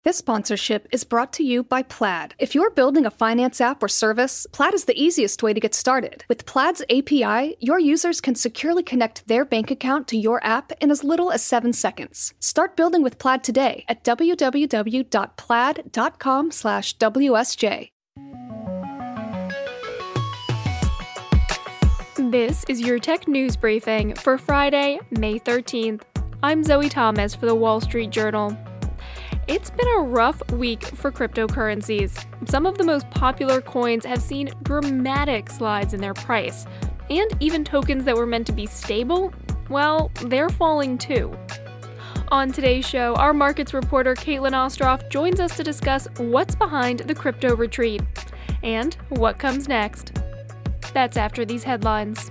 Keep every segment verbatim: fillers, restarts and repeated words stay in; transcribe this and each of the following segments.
This sponsorship is brought to you by Plaid. If you're building a finance app or service, Plaid is the easiest way to get started. With Plaid's A P I, your users can securely connect their bank account to your app in as little as seven seconds. Start building with Plaid today at www.plaid.com slash WSJ. This is your tech news briefing for Friday, May thirteenth. I'm Zoe Thomas for the Wall Street Journal. It's been a rough week for cryptocurrencies. Some of the most popular coins have seen dramatic slides in their price. And even tokens that were meant to be stable, well, they're falling too. On today's show, our markets reporter Caitlin Ostroff joins us to discuss what's behind the crypto retreat and what comes next. That's after these headlines.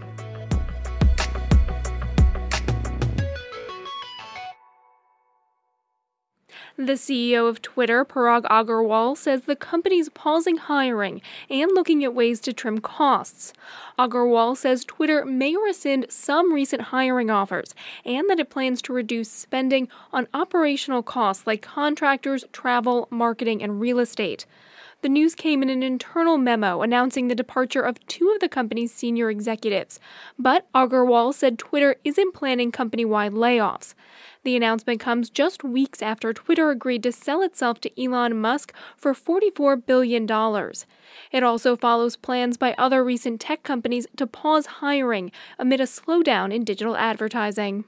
The C E O of Twitter, Parag Agrawal, says the company's pausing hiring and looking at ways to trim costs. Agrawal says Twitter may rescind some recent hiring offers and that it plans to reduce spending on operational costs like contractors, travel, marketing, and real estate. The news came in an internal memo announcing the departure of two of the company's senior executives, but Agrawal said Twitter isn't planning company-wide layoffs. The announcement comes just weeks after Twitter agreed to sell itself to Elon Musk for forty-four billion dollars. It also follows plans by other recent tech companies to pause hiring amid a slowdown in digital advertising.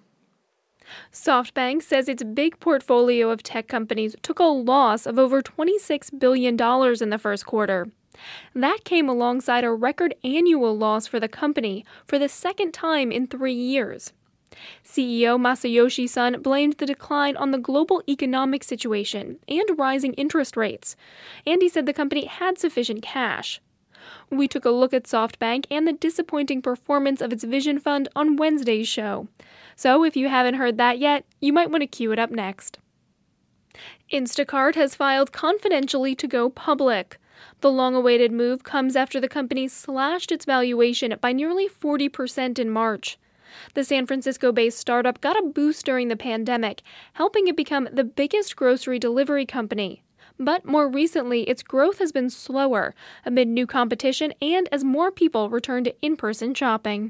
SoftBank says its big portfolio of tech companies took a loss of over twenty-six billion dollars in the first quarter. That came alongside a record annual loss for the company for the second time in three years. C E O Masayoshi Son blamed the decline on the global economic situation and rising interest rates, and he said the company had sufficient cash. We took a look at SoftBank and the disappointing performance of its Vision Fund on Wednesday's show. So if you haven't heard that yet, you might want to queue it up next. Instacart has filed confidentially to go public. The long-awaited move comes after the company slashed its valuation by nearly forty percent in March. The San Francisco-based startup got a boost during the pandemic, helping it become the biggest grocery delivery company. But more recently, its growth has been slower amid new competition and as more people return to in-person shopping.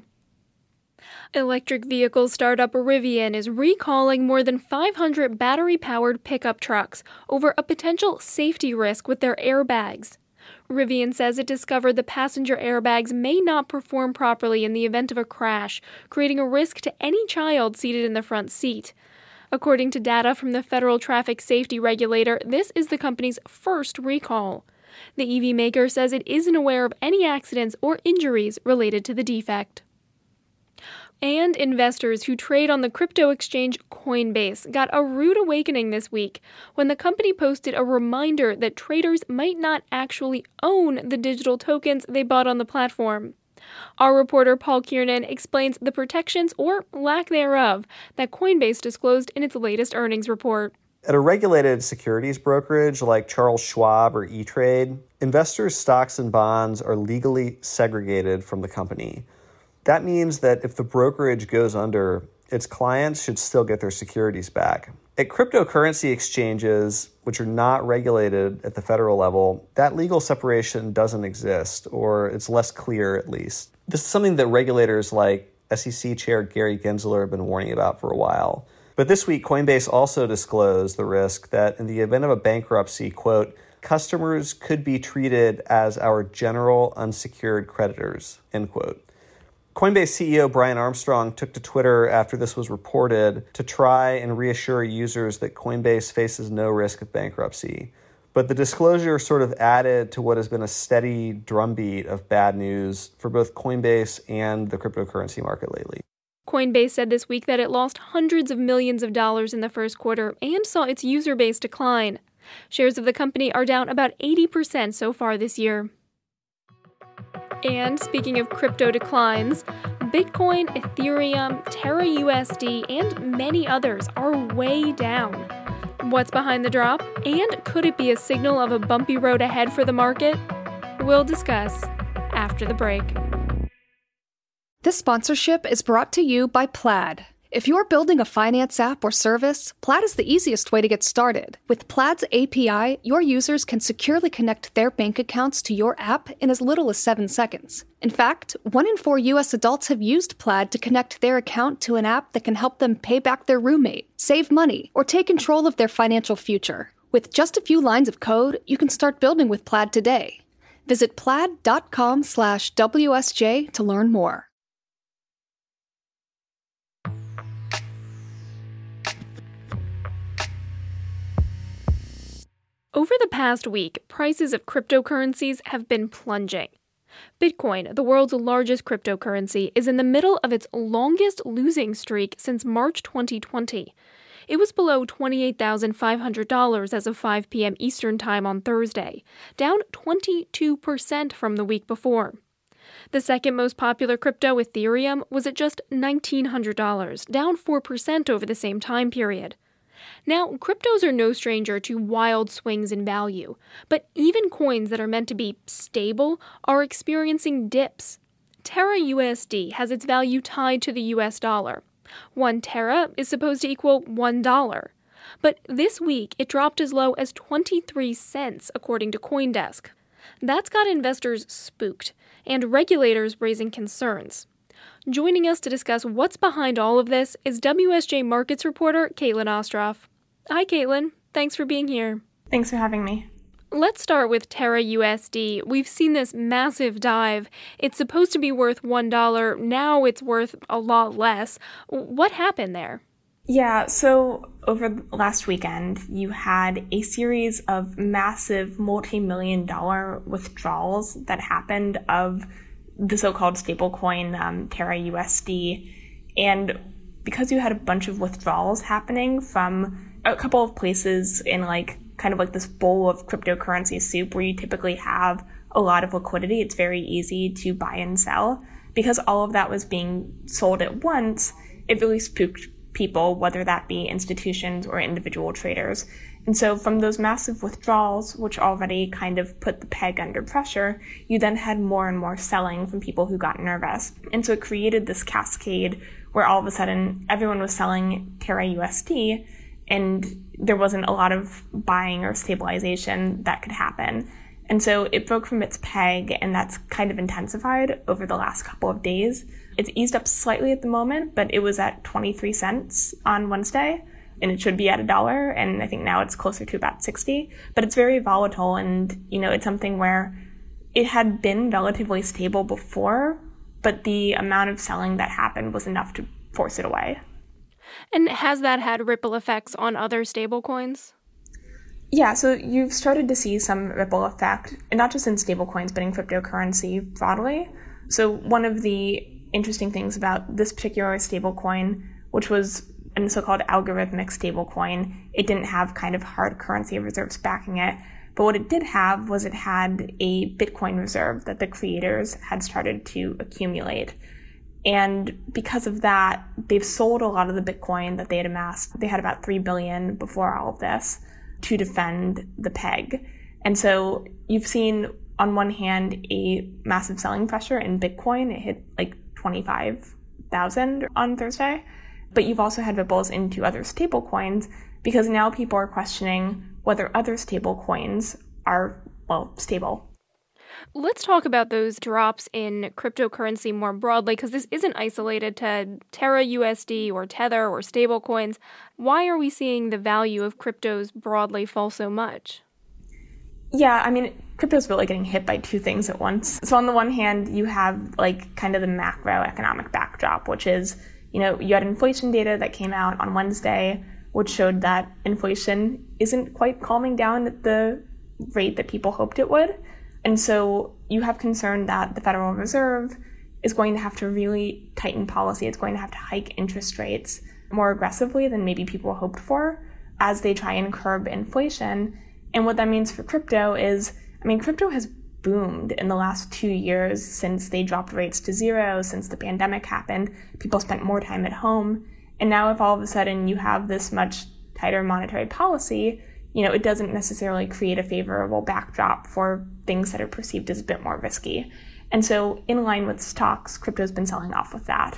Electric vehicle startup Rivian is recalling more than five hundred battery-powered pickup trucks over a potential safety risk with their airbags. Rivian says it discovered the passenger airbags may not perform properly in the event of a crash, creating a risk to any child seated in the front seat. According to data from the Federal Traffic Safety Regulator, this is the company's first recall. The E V maker says it isn't aware of any accidents or injuries related to the defect. And investors who trade on the crypto exchange Coinbase got a rude awakening this week when the company posted a reminder that traders might not actually own the digital tokens they bought on the platform. Our reporter Paul Kiernan explains the protections, or lack thereof, that Coinbase disclosed in its latest earnings report. At a regulated securities brokerage like Charles Schwab or E-Trade, investors' stocks and bonds are legally segregated from the company. That means that if the brokerage goes under, its clients should still get their securities back. At cryptocurrency exchanges, which are not regulated at the federal level, that legal separation doesn't exist, or it's less clear at least. This is something that regulators like S E C Chair Gary Gensler have been warning about for a while. But this week, Coinbase also disclosed the risk that in the event of a bankruptcy, quote, customers could be treated as our general unsecured creditors, end quote. Coinbase C E O Brian Armstrong took to Twitter after this was reported to try and reassure users that Coinbase faces no risk of bankruptcy. But the disclosure sort of added to what has been a steady drumbeat of bad news for both Coinbase and the cryptocurrency market lately. Coinbase said this week that it lost hundreds of millions of dollars in the first quarter and saw its user base decline. Shares of the company are down about eighty percent so far this year. And speaking of crypto declines, Bitcoin, Ethereum, Terra U S D, and many others are way down. What's behind the drop? And could it be a signal of a bumpy road ahead for the market? We'll discuss after the break. This sponsorship is brought to you by Plaid. If you're building a finance app or service, Plaid is the easiest way to get started. With Plaid's A P I, your users can securely connect their bank accounts to your app in as little as seven seconds. In fact, one in four U S adults have used Plaid to connect their account to an app that can help them pay back their roommate, save money, or take control of their financial future. With just a few lines of code, you can start building with Plaid today. Visit plaid.com slash WSJ to learn more. Over the past week, prices of cryptocurrencies have been plunging. Bitcoin, the world's largest cryptocurrency, is in the middle of its longest losing streak since March twenty twenty. It was below twenty-eight thousand five hundred dollars as of five p.m. Eastern Time on Thursday, down twenty-two percent from the week before. The second most popular crypto, Ethereum, was at just nineteen hundred dollars, down four percent over the same time period. Now, cryptos are no stranger to wild swings in value, but even coins that are meant to be stable are experiencing dips. Terra U S D has its value tied to the U S dollar. One Terra is supposed to equal one dollar. But this week, it dropped as low as twenty-three cents, according to CoinDesk. That's got investors spooked, and regulators raising concerns. Joining us to discuss what's behind all of this is W S J Markets reporter Caitlin Ostroff. Hi, Caitlin. Thanks for being here. Thanks for having me. Let's start with Terra U S D. We've seen this massive dive. It's supposed to be worth one dollar. Now it's worth a lot less. What happened there? Yeah, so over last weekend, you had a series of massive multi-million dollar withdrawals that happened of the so-called stablecoin um, Terra U S D. And because you had a bunch of withdrawals happening from a couple of places in like kind of like this bowl of cryptocurrency soup where you typically have a lot of liquidity, it's very easy to buy and sell. Because all of that was being sold at once, it really spooked people, whether that be institutions or individual traders. And so from those massive withdrawals, which already kind of put the peg under pressure, you then had more and more selling from people who got nervous. And so it created this cascade where all of a sudden everyone was selling Terra U S D and there wasn't a lot of buying or stabilization that could happen. And so it broke from its peg, and that's kind of intensified over the last couple of days. It's eased up slightly at the moment, but it was at twenty-three cents on Wednesday, and it should be at a dollar, and I think now it's closer to about sixty. But it's very volatile, and you know, it's something where it had been relatively stable before, but the amount of selling that happened was enough to force it away. And has that had ripple effects on other stablecoins? Yeah, so you've started to see some ripple effect, and not just in stablecoins, but in cryptocurrency broadly. So one of the interesting things about this particular stablecoin, which was a so-called algorithmic stablecoin, it didn't have kind of hard currency reserves backing it. But what it did have was it had a Bitcoin reserve that the creators had started to accumulate. And because of that, they've sold a lot of the Bitcoin that they had amassed. They had about three billion dollars before all of this to defend the peg. And so you've seen, on one hand, a massive selling pressure in Bitcoin. It hit like twenty-five thousand on Thursday. But you've also had ripples into other stable coins because now people are questioning whether other stable coins are, well, stable. Let's talk about those drops in cryptocurrency more broadly, because this isn't isolated to Terra U S D or Tether or stablecoins. Why are we seeing the value of cryptos broadly fall so much? Yeah, I mean, crypto's really getting hit by two things at once. So on the one hand, you have like kind of the macroeconomic backdrop, which is, you know, you had inflation data that came out on Wednesday, which showed that inflation isn't quite calming down at the rate that people hoped it would. And so you have concern that the Federal Reserve is going to have to really tighten policy. It's going to have to hike interest rates more aggressively than maybe people hoped for as they try and curb inflation. And what that means for crypto is, I mean, crypto has boomed in the last two years since they dropped rates to zero, since the pandemic happened. People spent more time at home. And now if all of a sudden you have this much tighter monetary policy, you know, it doesn't necessarily create a favorable backdrop for things that are perceived as a bit more risky. And so in line with stocks, crypto's been selling off with that.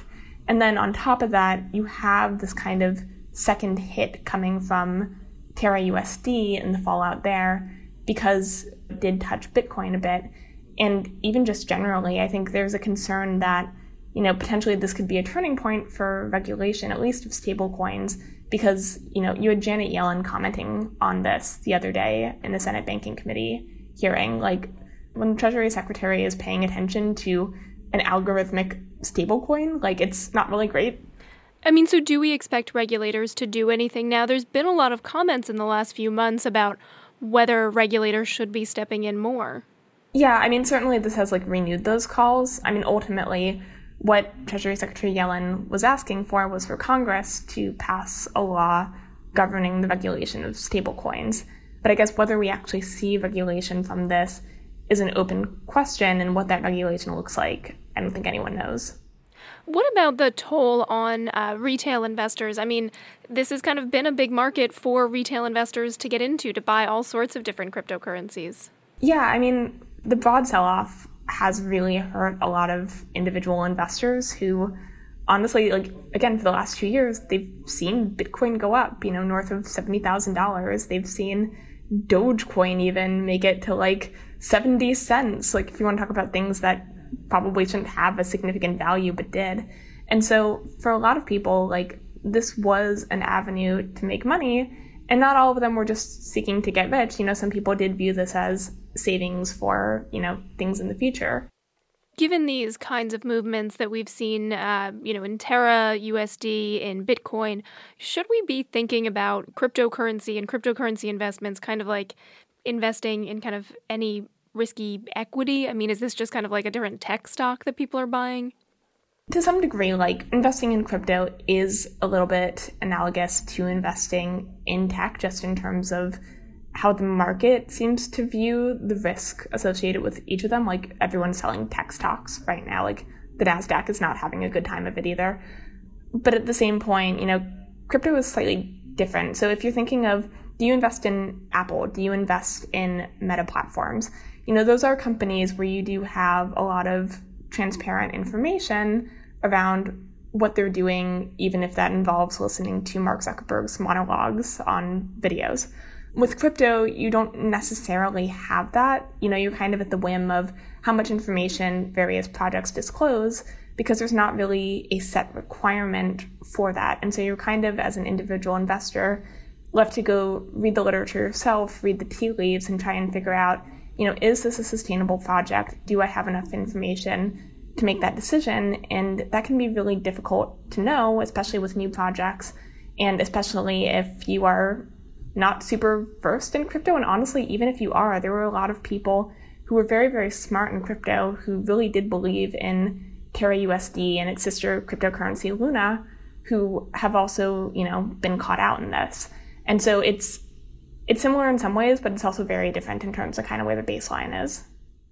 And then on top of that, you have this kind of second hit coming from Terra U S D and the fallout there, because it did touch Bitcoin a bit. And even just generally, I think there's a concern that, you know, potentially this could be a turning point for regulation, at least of stablecoins, because, you know, you had Janet Yellen commenting on this the other day in the Senate Banking Committee hearing, like, when the Treasury Secretary is paying attention to an algorithmic stablecoin, like, it's not really great. I mean, so do we expect regulators to do anything now? There's been a lot of comments in the last few months about whether regulators should be stepping in more. Yeah, I mean, certainly this has, like, renewed those calls. I mean, ultimately, what Treasury Secretary Yellen was asking for was for Congress to pass a law governing the regulation of stablecoins. But I guess whether we actually see regulation from this is an open question, and what that regulation looks like, I don't think anyone knows. What about the toll on uh, retail investors? I mean, this has kind of been a big market for retail investors to get into, to buy all sorts of different cryptocurrencies. Yeah, I mean, the broad sell-off has really hurt a lot of individual investors who, honestly, like, again, for the last two years, they've seen Bitcoin go up, you know, north of seventy thousand dollars. They've seen Dogecoin even make it to, like, seventy cents. Like, if you want to talk about things that probably shouldn't have a significant value but did. And so for a lot of people, like, this was an avenue to make money, and not all of them were just seeking to get rich. You know, some people did view this as savings for, you know, things in the future. Given these kinds of movements that we've seen, uh, you know, in Terra U S D, in Bitcoin, should we be thinking about cryptocurrency and cryptocurrency investments kind of like investing in kind of any risky equity? I mean, is this just kind of like a different tech stock that people are buying? To some degree, like, investing in crypto is a little bit analogous to investing in tech, just in terms of how the market seems to view the risk associated with each of them. Like, everyone's selling tech stocks right now. Like, the NASDAQ is not having a good time of it either. But at the same point, you know, crypto is slightly different. So if you're thinking of, do you invest in Apple? Do you invest in Meta Platforms? You know, those are companies where you do have a lot of transparent information around what they're doing, even if that involves listening to Mark Zuckerberg's monologues on videos. With crypto, you don't necessarily have that. You know, you're kind of at the whim of how much information various projects disclose, because there's not really a set requirement for that. And so you're kind of, as an individual investor, left to go read the literature yourself, read the tea leaves, and try and figure out, you know, is this a sustainable project? Do I have enough information to make that decision? And that can be really difficult to know, especially with new projects, and especially if you are not super versed in crypto. And honestly, even if you are, there were a lot of people who were very, very smart in crypto who really did believe in Terra U S D and its sister cryptocurrency Luna, who have also, you know, been caught out in this. And so it's It's similar in some ways, but it's also very different in terms of kind of where the baseline is.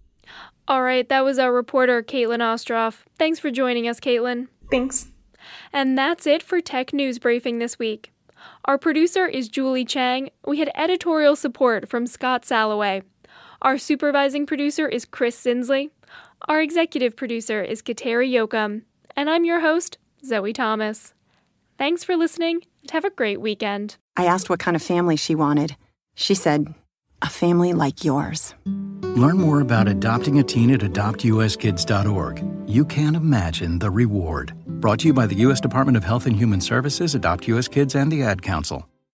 All right, that was our reporter, Caitlin Ostroff. Thanks for joining us, Caitlin. Thanks. And that's it for Tech News Briefing this week. Our producer is Julie Chang. We had editorial support from Scott Salloway. Our supervising producer is Chris Sinsley. Our executive producer is Kateri Yoakum. And I'm your host, Zoe Thomas. Thanks for listening, and have a great weekend. I asked what kind of family she wanted. She said, a family like yours. Learn more about adopting a teen at adopt u s kids dot org. You can't imagine the reward. Brought to you by the U S Department of Health and Human Services, Adopt U S Kids, and the Ad Council.